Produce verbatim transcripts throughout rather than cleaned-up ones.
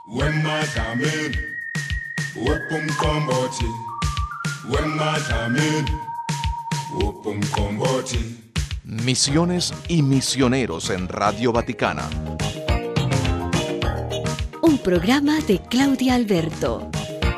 Misiones y misioneros en Radio Vaticana. Un programa de Claudia Alberto.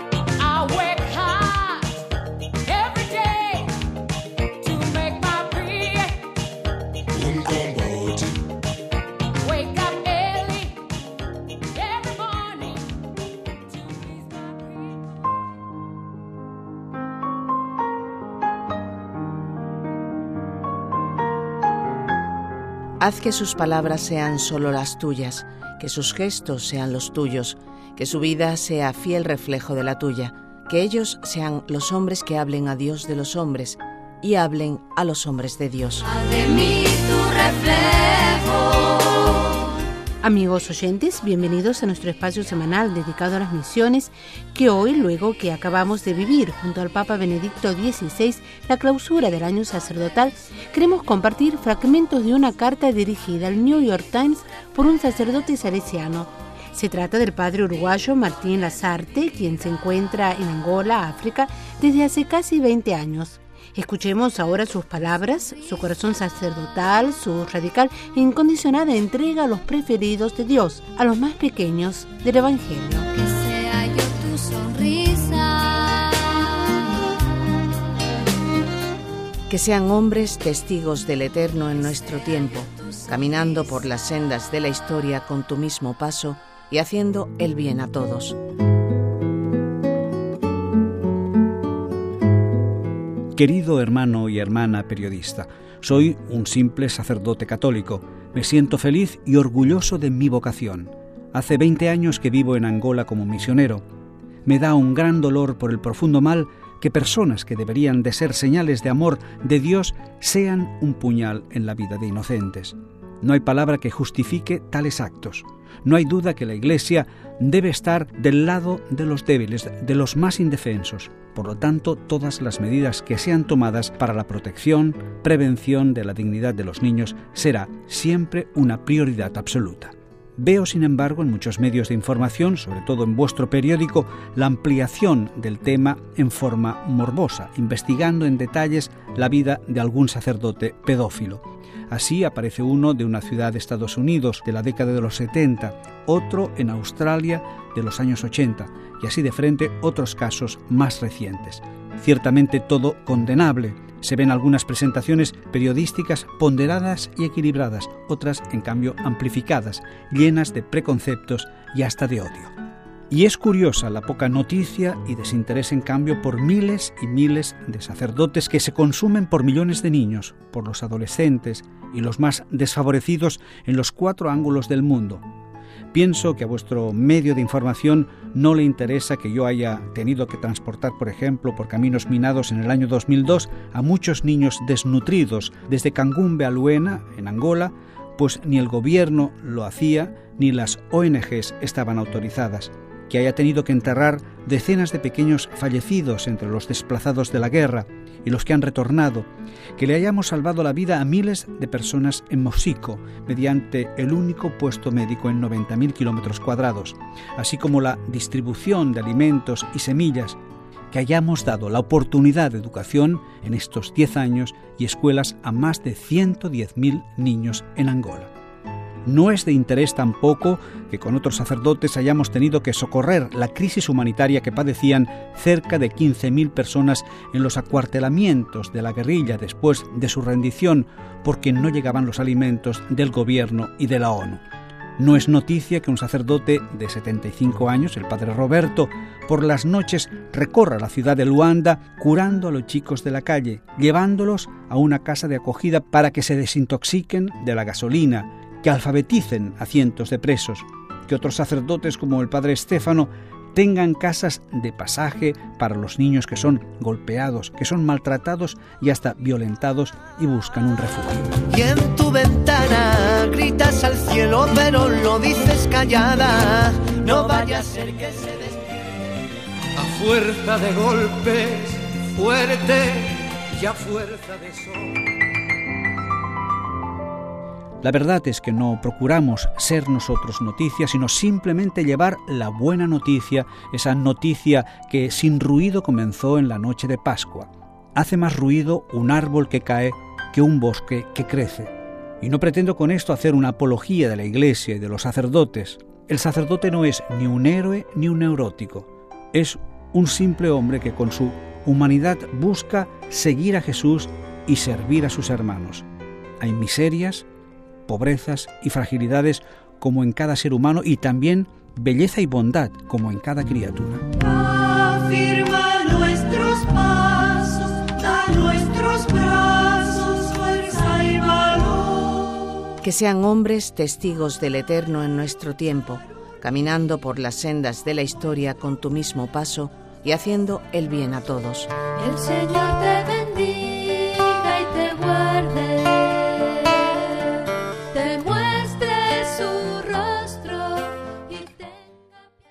Haz que sus palabras sean solo las tuyas, que sus gestos sean los tuyos, que su vida sea fiel reflejo de la tuya, que ellos sean los hombres que hablen a Dios de los hombres y hablen a los hombres de Dios. Haz de mí tu reflejo. Amigos oyentes, bienvenidos a nuestro espacio semanal dedicado a las misiones, que hoy, luego que acabamos de vivir junto al Papa Benedicto dieciséis la clausura del año sacerdotal, queremos compartir fragmentos de una carta dirigida al New York Times por un sacerdote salesiano. Se trata del padre uruguayo Martín Lazarte, quien se encuentra en Angola, África, desde hace casi veinte años. Escuchemos ahora sus palabras, su corazón sacerdotal, su radical e incondicionada entrega a los preferidos de Dios, a los más pequeños del Evangelio. Que sea yo tu sonrisa. Que sean hombres testigos del eterno en nuestro tiempo, caminando por las sendas de la historia con tu mismo paso y haciendo el bien a todos. Querido hermano y hermana periodista, soy un simple sacerdote católico. Me siento feliz y orgulloso de mi vocación. Hace veinte años que vivo en Angola como misionero. Me da un gran dolor por el profundo mal que personas que deberían de ser señales de amor de Dios sean un puñal en la vida de inocentes. No hay palabra que justifique tales actos. No hay duda que la Iglesia debe estar del lado de los débiles, de los más indefensos. Por lo tanto, todas las medidas que sean tomadas para la protección, prevención de la dignidad de los niños será siempre una prioridad absoluta. Veo, sin embargo, en muchos medios de información, sobre todo en vuestro periódico, la ampliación del tema en forma morbosa, investigando en detalles la vida de algún sacerdote pedófilo. Así aparece uno de una ciudad de Estados Unidos de la década de los setenta, otro en Australia de los años ochenta, y así de frente otros casos más recientes. Ciertamente todo condenable. Se ven algunas presentaciones periodísticas ponderadas y equilibradas, otras, en cambio, amplificadas, llenas de preconceptos y hasta de odio. Y es curiosa la poca noticia y desinterés, en cambio, por miles y miles de sacerdotes que se consumen por millones de niños, por los adolescentes y los más desfavorecidos en los cuatro ángulos del mundo. Pienso que a vuestro medio de información no le interesa que yo haya tenido que transportar, por ejemplo, por caminos minados en el año dos mil dos a muchos niños desnutridos desde Cangumbe a Luena, en Angola, pues ni el gobierno lo hacía ni las O N Ges estaban autorizadas. Que haya tenido que enterrar decenas de pequeños fallecidos entre los desplazados de la guerra y los que han retornado, que le hayamos salvado la vida a miles de personas en Mosico mediante el único puesto médico en noventa mil kilómetros cuadrados, así como la distribución de alimentos y semillas, que hayamos dado la oportunidad de educación en estos diez años y escuelas a más de ciento diez mil niños en Angola. No es de interés tampoco que con otros sacerdotes hayamos tenido que socorrer la crisis humanitaria que padecían cerca de quince mil personas en los acuartelamientos de la guerrilla después de su rendición, porque no llegaban los alimentos del gobierno y de la ONU. No es noticia que un sacerdote de setenta y cinco años, el padre Roberto, por las noches recorra la ciudad de Luanda curando a los chicos de la calle, llevándolos a una casa de acogida para que se desintoxiquen de la gasolina, que alfabeticen a cientos de presos, que otros sacerdotes como el padre Estéfano tengan casas de pasaje para los niños que son golpeados, que son maltratados y hasta violentados y buscan un refugio. Y en tu ventana gritas al cielo, pero lo dices callada, no vaya a ser que se despierte. A fuerza de golpes, fuerte y a fuerza de sol. La verdad es que no procuramos ser nosotros noticia, sino simplemente llevar la buena noticia, esa noticia que sin ruido comenzó en la noche de Pascua. Hace más ruido un árbol que cae que un bosque que crece. Y no pretendo con esto hacer una apología de la Iglesia y de los sacerdotes. El sacerdote no es ni un héroe ni un neurótico. Es un simple hombre que con su humanidad busca seguir a Jesús y servir a sus hermanos. Hay miserias, pobrezas y fragilidades como en cada ser humano y también belleza y bondad como en cada criatura. Afirma nuestros pasos, da nuestros brazos fuerza y valor. Que sean hombres testigos del eterno en nuestro tiempo, caminando por las sendas de la historia con tu mismo paso y haciendo el bien a todos. El Señor te bendiga.